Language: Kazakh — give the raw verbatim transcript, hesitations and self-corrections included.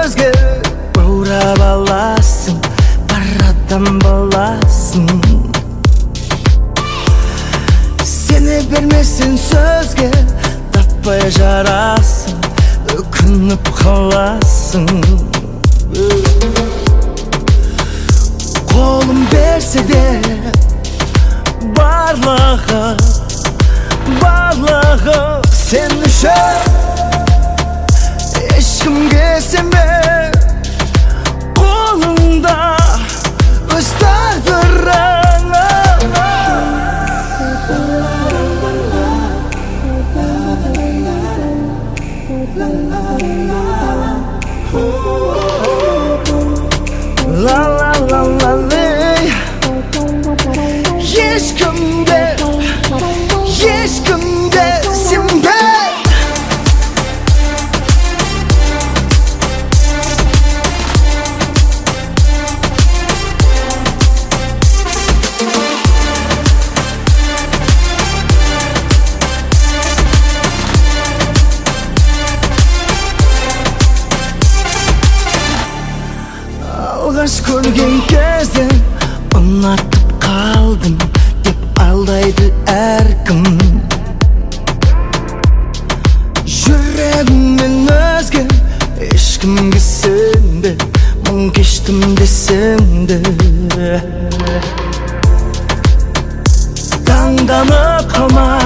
сөзге баурап аласың, бар адам боласың. Сене бермесін сөзге таппай жарасың, өкініп қаласың. Қолым берсе де барлығы, барлығы сен үшін. Ешкімге сенбе, қолыңда өз тағдырың. La la la la la. Ешкімге, ешкімге сенбе. Алғаш көрген кезде ұнатып қалдым деп алдайды әркім. Жүрегіммен өзге ешкімге сенбе, мың кештім десем де. Таңданып қалма,